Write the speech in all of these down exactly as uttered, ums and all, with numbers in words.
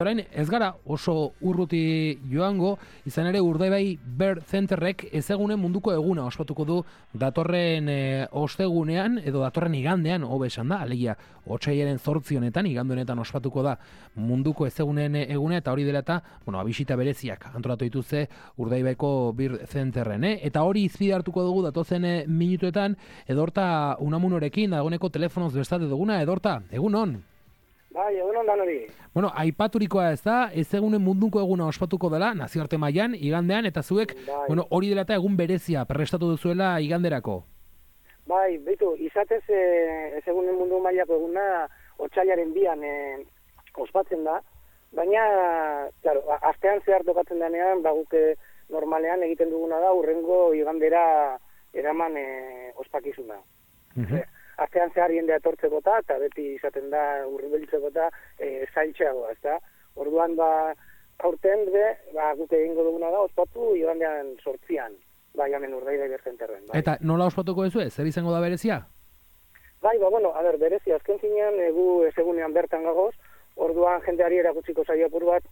Orain ez gara oso urruti joango, izan ere Urdaibai Bird Centerrek ezegunen munduko eguna ospatuko du datorren e, ostegunean edo datorren igandean, hobe esan da, alegia otsailaren zortzi honetan, igande honetan ospatuko da munduko ezegunen eguna, eta hori dela eta, bueno, bisita bereziak antolatu dituzte Urdaibaiko Bird Centerren, eh? Eta hori izpide hartuko dugu datozen e, minutuetan, Edorta Unamunorekin, dagoeneko telefonoz bestate duguna. Edorta, egun on? Bai, egun ondan hori. Bueno, aipaturikoa ez da, ez egunen munduko eguna ospatuko dela, nazioarte mailan, igandean, eta zuek, bai. Bueno, hori dela eta egun berezia prestatu duzuela iganderako. Bai, beitu, izatez e, ez egunen mundu mailako eguna otsailaren bian e, ospatzen da, baina, claro, astean zehar tokatzen denean, baguke normalean egiten duguna da, urrengo igandera eraman e, ospakizuna. Uh-huh. Astean zehar jendea etortzeko eta beti izaten da urbiltzeko eta e, zailtxeagoa, ezta? Orduan ba, aurten be, ba, guk egingo duguna da, ospatu igandean sortzian, bai, hemen Urdaibai Bird Centerren. Bai. Eta nola ospatuko duzu, zer izango da berezia? Bai, ba, bueno, a ber, berezia, azken zinean, egu ezegunean bertan gagoz, orduan jendeari erakutsiko saio apur bat,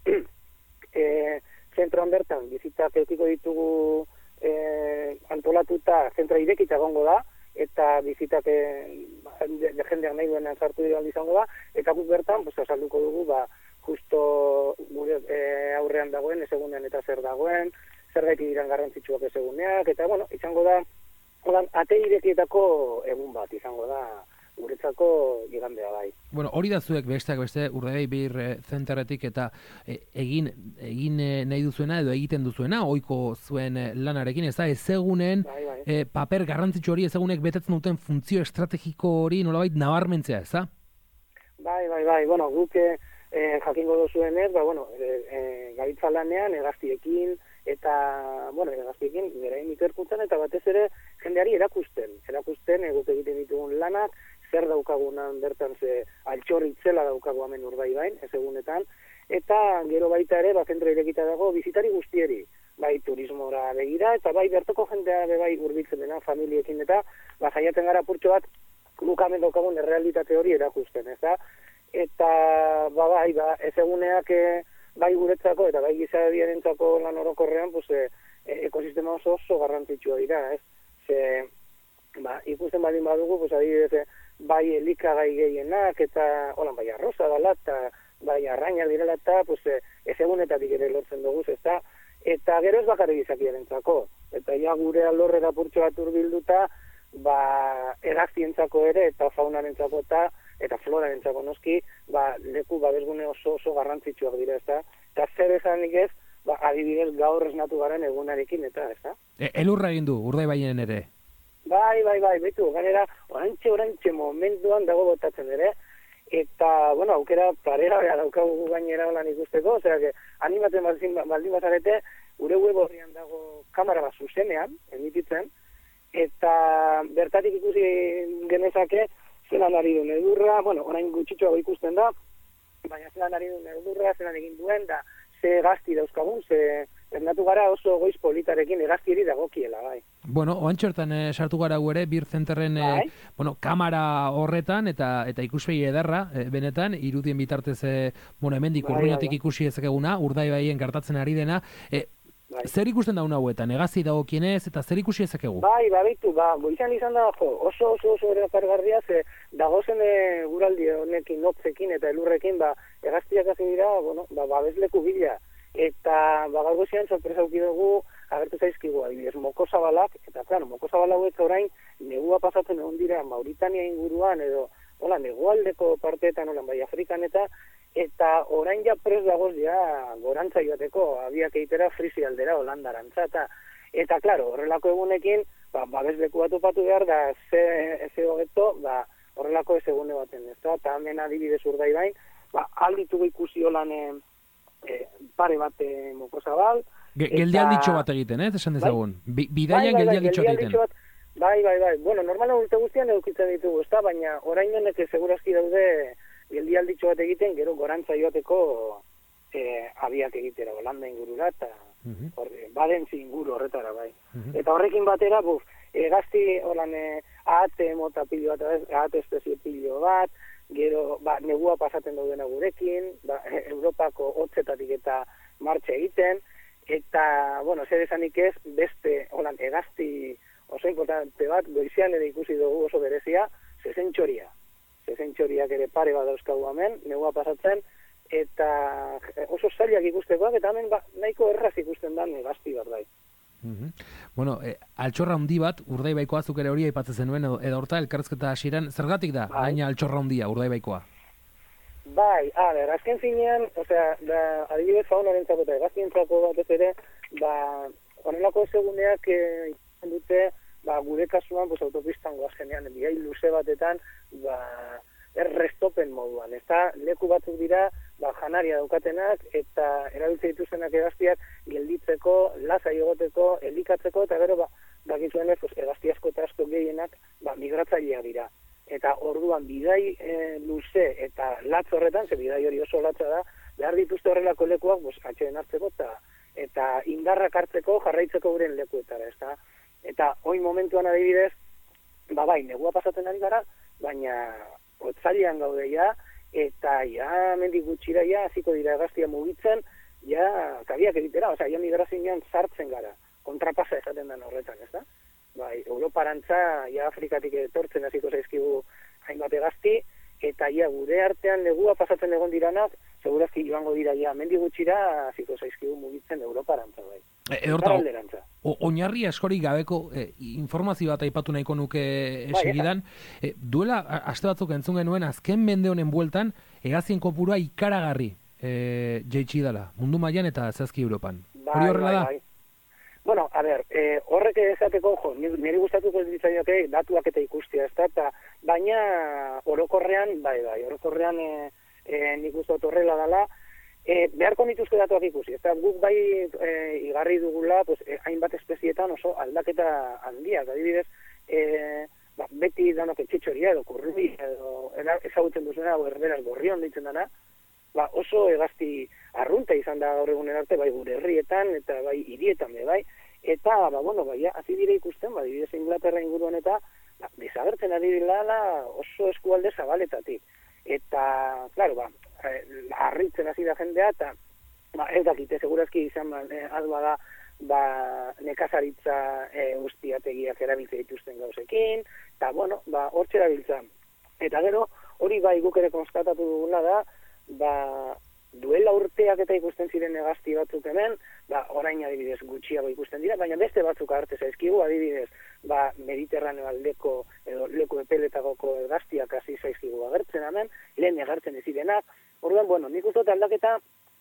e, zentroan bertan, bizitak eukiko ditugu e, antolatuta, zentroa irekita gongo da, eta bizitak e, jendeak nahi duenean sartu dira izango da, eta guk bertan, pues, azalduko dugu, ba, justo gure e, aurrean dagoen, ezegunean eta zer dagoen, zer gaitik diran garrantzitsuak ezeguneak, eta, bueno, izango da, holan, ate irekietako egun bat izango da, guretzako igandea bai. Bueno, hori da zuek besteak beste Urdaibai Bird Centerretik eta e, egin egin nahi duzuena edo egiten duzuena, ohiko zuen lanarekin, ez da, ezegunen bai, bai. E, paper garrantzitsu hori, ezegunek betetzen duten funtzio estrategiko hori nolabait nabarmentzea, ez da? Bai, bai, bai, bueno, guk e, jakingo duzuenez, ba, bueno, e, e, gaitza lanean, egaztiekin, eta, bueno, egaztiekin, berain ikerkuntzan, eta batez ere jendeari erakusten, erakusten, e, guk egiten ditugun lanak, zer daukagunan bertan ze altxorri itzela daukagu hemen Urdaibain, ez egunetan, eta gero baita ere, ba, zentro irekita dago, bizitari guztieri, bai turismora begira, eta bai bertoko jendea be bai hurbiltzen dena, familiekin, eta ba, jaiaten gara purtxo bat, guk hemen daukagun errealitate hori erakusten, ez da? Eta, ba, bai, ba, ez eguneak e, bai guretzako, eta bai gizadiarentzako lan orokorrean, pues, e, ekosistema oso oso garrantzitsua dira, ez? Ze, ba, ikusten baldin badugu, pues, adibidez, bai elikagai gehienak, eta holan bai arroza dela, eta bai arraina direla, eta pues, ez egunetatik ere lortzen dugu, ez da, eta gero ez bakarrik izakiarentzako, eta ja gure alorrera purtxo bat urbilduta, ba, egaztientzako ere, eta faunarentzako eta, eta florarentzako noski, ba, leku babesgune oso oso garrantzitsuak dira, ez da, eta zer esanik ez, ba, adibidez gaur esnatu garen egunarekin, eta, ez da. E, elurra egin du, Urdaibaien ere. Bai, bai, bai, betu, ganera, orantxe, orantxe momentuan dago botatzen ere, eta, bueno, aukera parera bera daukagu gainera holan ikusteko, osea, que animatzen baldin bazarete, gure web horrian dago kamera bat zuzenean, emititzen, eta bertatik ikusi genezake, zelan ari duen edurra, bueno, orain gutxitxoago ikusten da, baina zelan ari duen edurra, zelan egin duen, da, ze gazti dauzkagun, ze ernatu gara oso goiz politarekin egaztieri dagokiela, bai. Bueno, oantxortan eh, sartu gara ere Bird Centerren eh, bueno, kamera horretan eta eta ikuspegi ederra, eh, benetan, irudien bitartez, eh, bueno, hemendik bai, urruñatik bai, bai. ikusi ezakeguna, Urdaibaien gertatzen ari dena, eh, bai. Zer ikusten daun hauetan, egazti dagokienez eta zer ikusi ezakegu? Bai, ba, beitu, ba, goizan izan da, jo, oso oso oso erakargarria, ze dagozen e, guraldi honekin, notzekin eta elurrekin, ba, egaztiak hasi dira, bueno, ba, babesleku bila, eta ba, gaur goizean sorpresa auki dugu, agertu zaizkigu, adibidez, mokozabalak, eta, claro, mokozabalak orain, negua pasatzen egon dira, Mauritania inguruan, edo, hola, negualdeko parteetan, hola, bai, Afrikan eta, eta orain ja pres dagoz ja gorantza joateko, abiak eitera Frisi aldera, Holandarantza, eta, eta, claro, horrelako egunekin, ba, babesleku bat opatu behar, da, ze, ze hogeto, ba, horrelako ez egune baten, ez da, eta hemen adibidez Urdaibain, ba, alditugu ikusi holan e, e, pare bat e, mokozabal. Geldialditxo bat egiten, eh, esan dezagun. Bai? Bidaian bai, bai, geldialditxo bai, egiten. Bat, bai, bai, bai. Bueno, normalan urte guztian edukitzen ditugu, ez da, baina orain honek segurazki daude geldialditxo bat egiten, gero gorantza joateko e, abiak egitera, Holanda ingurura, eta uh-huh. horre, badentzi inguru horretara, bai. Uh-huh. Eta horrekin batera, buf, e, gazti, holan, e, ahate mota pilo bat, ahate espezie pilo bat, gero, ba, negua pasaten daudena gurekin, ba, Europako hotzetatik eta martxa egiten, eta, bueno, zer esanik ez, beste, holan, hegazti oso importante bat, goizean ere ikusi dugu oso berezia, zezentxoria. Zezentxoriak ere pare bat dauzkagu hemen, negua pasatzen, eta oso zailak ikustekoak, eta hemen ba, nahiko erraz ikusten da hegazti bat bai. Mm-hmm. Bueno, eh, altxorra handi bat, Urdaibaikoa zuk ere hori aipatzen zenuen, edo, edo horta elkarrezketa hasieran zergatik da, bai. Haina altxorra handia Urdaibaikoa? Bai, a ber, azken finean, osea, da, adibidez faunarentzako eta hegaztientzako batez ere, ba, honelako ezeguneak eh, dute, ba, gure kasuan, pues, autopistan goazenean, biai luze batetan, ba, errestopen moduan, ez da, leku batzuk dira, ba, janaria daukatenak, eta erabiltze dituztenak hegaztiak gelditzeko, lasai egoteko, elikatzeko, eta gero, ba, bakitzuenez, pues, hegazti asko eta asko gehienak, ba, migratzaileak dira. Eta orduan, bidai e, luze eta latz horretan, ze bidai hori oso latza da, behar dituzte horrelako lekuak, pues, atxeden hartzeko, eta, eta indarrak hartzeko, jarraitzeko guren lekuetara, ez da. Eta, oin momentuan adibidez, ba, bai, negua pasatzen ari gara, baina otzailean gaude ja, eta ja, mendik gutxira ja, hasiko dira hegaztia mugitzen, ja, kabiak egitera, osea, ja migrazioan sartzen gara, kontrapasa esaten den horretan, ez da? Bai, Europarantza, ja, Afrikatik etortzen hasiko zaizkigu hainbat hegazti, eta ja, gure artean negua pasatzen egon diranak, segurazki joango dira ja, mendik gutxira hasiko zaizkigu mugitzen Europarantza, bai. Edorta, oinarri askorik gabeko eh, informazio bat aipatu nahiko nuke segidan. Eh, duela, aste batzuk entzun genuen, azken mende honen bueltan, hegaztien kopurua ikaragarri eh, jaitsi dela, mundu mailan eta zehazki Europan. Bai, hori horrela bai, da? Bai. Bueno, a ber, eh, horrek esateko, jo, niri gustatuko ditzaioke datuak eta ikustia, ez da, baina orokorrean, bai, bai, orokorrean eh, eh, nik gustatu horrela dela, E, beharko nituzke datuak ikusi, eta guk bai e, igarri dugula, pues, e, hainbat espezietan oso aldaketa handiak, adibidez, e, ba, beti danok etxetxoria edo kurrui, edo ezagutzen duzuna, o erberaz gorrion ditzen dana, ba, oso hegazti arrunta izan da gaur egunen arte, bai gure herrietan, eta bai hirietan, bai, eta, ba, bueno, bai, hasi dire ikusten, ba, adibidez Inglaterra inguruan eta, ba, desagertzen ari dela oso eskualde zabaletatik. Eta, klaro, ba, harritzen hasi da jendea, eta ba, ez dakite, segurazki izan eh, alba da, ba, nekazaritza eh, ustiategiak erabiltze dituzten gauzekin, eta, bueno, ba, hortxe erabiltza. Eta gero, hori bai guk ere konstatatu dugula da, ba, duela urteak eta ikusten ziren hegazti batzuk hemen, ba, orain adibidez gutxiago ikusten dira, baina beste batzuk arte zaizkigu, adibidez, ba, Mediterraneo aldeko edo leku epeletagoko hegaztiak hasi zaizkigu agertzen hemen, lehen agertzen ez zirenak. Orduan, bueno, nik uste aldaketa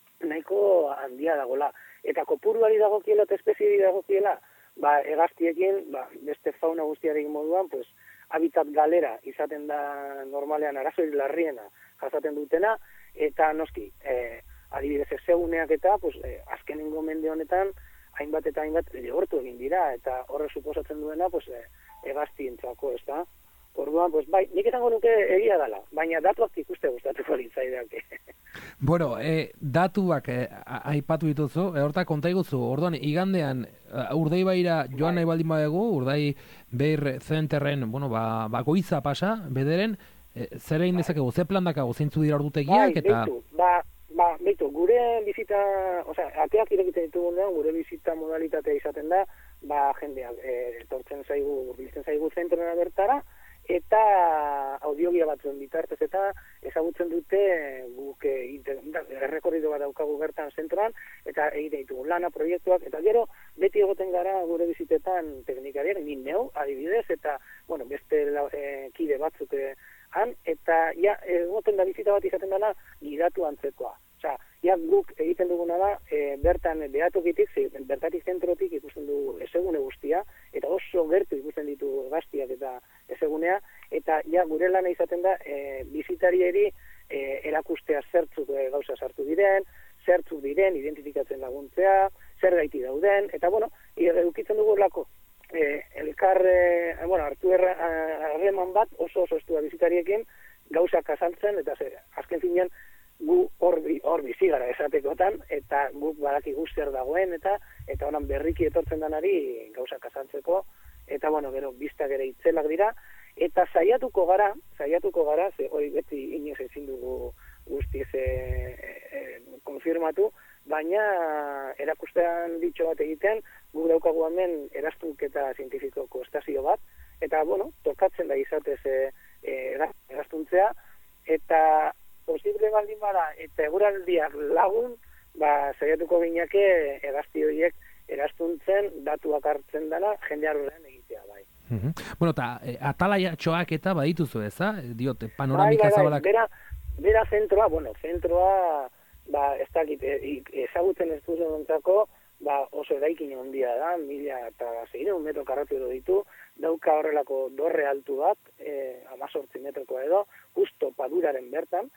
nahiko handia dagola. Eta kopuruari dagokiela eta espeziari dagokiela, ba, hegaztiekin, ba, beste fauna guztiarekin moduan, pues, habitat galera izaten da normalean arazoi larriena jasaten dutena, eta noski, eh, adibidez ezeguneak eta, pues, eh, azkenengo mende honetan, hainbat eta hainbat lehortu egin dira, eta horre suposatzen duena, pues, eh, hegaztientzako, ez da? Orduan, pues, bai, nik esango nuke egia dela, baina datuak ikuste gustatuko litzaidak. Bueno, eh, datuak eh, aipatu dituzu, eh, horta konta iguzu, orduan, igandean, uh, Urdaibaira joan nahi baldin badegu, Urdai Beir Zenterren, bueno, ba, ba goiza pasa, bederen, eh, zer egin dezakegu, ze plan dakago, zeintzu dira ordutegiak, bai, eta... Beitu, ba, ba, beitu, gure bizita, osea, ateak irekiten ditugunean, gure bizita modalitatea izaten da, ba, jendeak, eh, tortzen zaigu, biltzen zaigu zentrena bertara, eta audiogia batzuen bitartez eta ezagutzen dute guk errekorrido bat daukagu bertan zentroan, eta egiten ditugu lana, proiektuak, eta gero beti egoten gara gure bizitetan teknikariak, ni neu, adibidez, eta bueno, beste e, kide batzuk e, han, eta ja, egoten da bizita bat izaten dela gidatu antzekoa. Osea, ja, guk egiten duguna da, e, bertan behatokitik, bertatik zentrotik ikusten dugu ezegune guztia, eta oso gertu ikusten ditu hegaztiak eta ezegunea, eta ja, gure lana izaten da, e, bizitarieri e, erakustea zertzuk e, gauza sartu diren, zertzuk diren, identifikatzen laguntzea, zer gaiti dauden, eta bueno, edukitzen dugu lako, e, elkar, e, bueno, hartu harreman bat oso oso estua bizitariekin gauzak azaltzen, eta ze, azken finean, gu hor bizi gara esatekotan, eta guk badakigu zer dagoen, eta eta honan berriki etortzen danari gauzak azaltzeko, eta bueno, gero biztak ere itzelak dira, eta saiatuko gara, saiatuko gara, ze hori beti inoiz ezin dugu guztiz e, e, konfirmatu, baina erakustean ditxo bat egiten, guk daukagu hemen eraztunketa zientifikoko estazio bat, eta, bueno, tokatzen da izatez e, e, eraztuntzea, eta posible baldin bada, eta eguraldiak lagun, ba, saiatuko gineke egazti horiek eraztuntzen, datuak hartzen dela, jende horrean egitea, bai. Mm-hmm. Bueno, eta e, atalaiatxoak eta badituzu eza, diot, panoramika bai, bai, zabalak... Bera, bera zentroa, bueno, zentroa, ba, ez dakit, e, ezagutzen ez duzenontzako, ba, oso eraikin handia da, mila eta zeireun metro karratu edo ditu, dauka horrelako dorre altu bat, e, amazortzi metrokoa edo, justo paduraren bertan,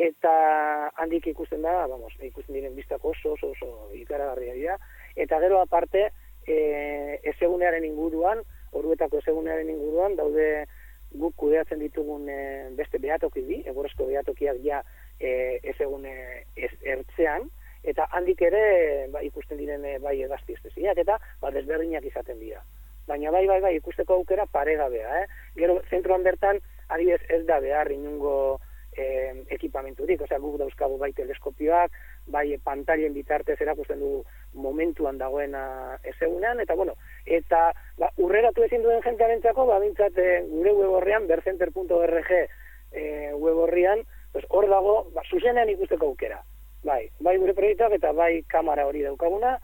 eta handik ikusten da, vamos, ikusten diren biztako oso, oso, oso ikaragarria dira, eta gero aparte, e, ezegunearen inguruan, orduetako ezegunearen inguruan, daude guk kudeatzen ditugun e, beste behatoki bi, egorezko behatokiak ja e, ezegune ez, ertzean, eta handik ere ba, ikusten diren e, bai egazti espeziak, eta ba, desberdinak izaten dira. Baina bai, bai, bai, ikusteko aukera paregabea, eh? Gero, zentroan bertan, adibidez ez da behar inungo eh, ekipamenturik, osea, guk dauzkagu bai teleskopioak, bai pantailien bitartez erakusten dugu momentuan dagoena ezegunean, eta bueno, eta ba, urreratu ezin duen jentearentzako, ba, bintzat e, gure web horrean, bercenter punto org e, web horrean, pues, hor dago, ba, zuzenean ikusteko aukera. Bai, bai gure proiektuak eta bai kamera hori daukaguna,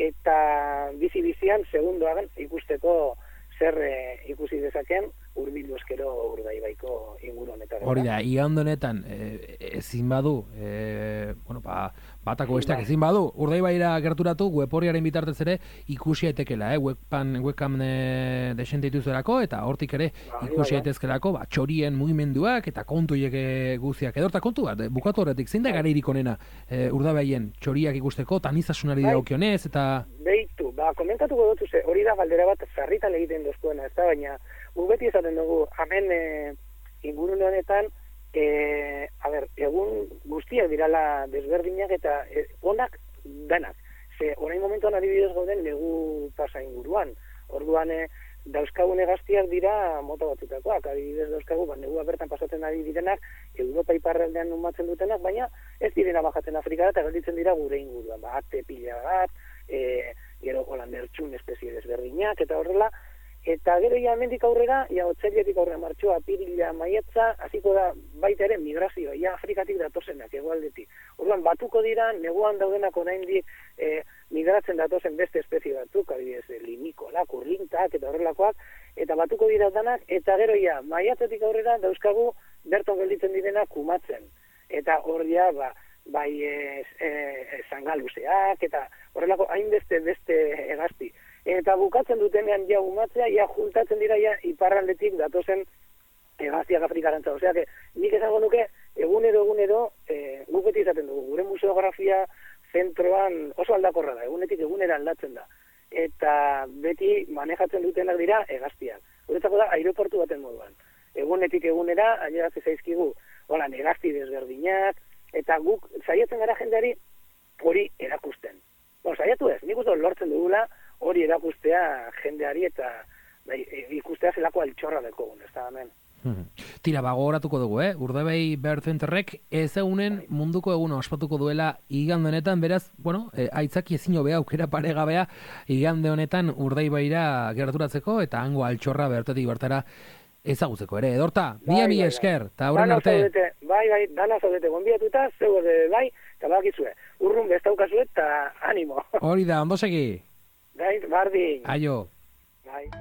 eta bizi-bizian segundoan ikusteko zer e, ikusi dezaken hurbildu eskero Urdaibaiko inguru honetan. Hori da, igande honetan e, ezin badu, e, bueno, ba, batako besteak ezin badu, Urdaibaira gerturatu, web horriaren bitartez ere ikusi aitekela, eh? webpan, webcam e, desente dituzerako, eta hortik ere ikusi aitezkelako, ba, txorien mugimenduak eta kontuiek guztiak. Edorta kontu bat, bukatu horretik, zein da garairik onena e, Urdaibaien txoriak ikusteko, tanizasunari daukionez, eta... Beitu, ba, komentatuko dutu ze, hori da galdera bat zarritan egiten dozkuena, ez da, baina gu beti esaten dugu, hemen e, ingurune honetan, e, a ber, egun guztiak dirala desberdinak eta e, onak denak. Ze, orain momentuan adibidez gauden negu pasa inguruan. Orduan, e, dauzkagun egaztiak dira mota batutakoak, adibidez dauzkagu, ba, negua bertan pasatzen ari direnak, Europa iparraldean numatzen dutenak, baina ez direna bajatzen Afrikara eta gelditzen dira gure inguruan, ba, ate pila bat, e, gero holandertxun espezie desberdinak, eta horrela, eta gero ja hemendik aurrera, ja otzailetik aurrera martxoa, apirila, maiatza, hasiko da baita ere migrazioa, ja Afrikatik datozenak, egualdetik. Orduan, batuko dira, neguan daudenak oraindik e, migratzen datozen beste espezie batzuk, adibidez, limikoak, urlintak, eta horrelakoak, eta batuko dira danak, eta gero ja, maiatzetik aurrera dauzkagu berton gelditzen direnak kumatzen. Eta hor ja, ba, bai e, e, zangaluzeak, eta horrelako hainbeste beste egazti. Eta bukatzen dutenean ja umatzea, ja juntatzen dira ja iparraldetik datozen egaztiak Afrikarantza. Osea, que nik esango nuke, egunero, egunero, e, guk beti izaten dugu, gure museografia zentroan oso aldakorra da, egunetik egunera aldatzen da. Eta beti manejatzen dutenak dira egaztiak. Guretzako da, aeroportu baten moduan. Egunetik egunera, ailegatze zaizkigu, hola, egazti desberdinak, eta guk saiatzen gara jendeari hori erakusten. Bueno, saiatu ez, nik uste lortzen dugula, hori erakustea jendeari eta bai, ikustea zelako altxorra dekogun, ez da hemen. Hmm. Tira, bagoratuko dugu, eh? Urdaibai Bird Centerrek ez egunen munduko eguna ospatuko duela igande honetan, beraz, bueno, eh, aitzaki ezin hobea aukera paregabea igande honetan Urdaibaira gerturatzeko eta hango altxorra bertatik bertara ezagutzeko ere. Edorta, mila mila esker, eta aurren arte. Bai, bai, dana zaudete, gonbiatuta, zeu bai, eta bakizue, urrun bestaukazue eta animo. Hori da, ondo segi. Bai, bardin. Aio. Bai.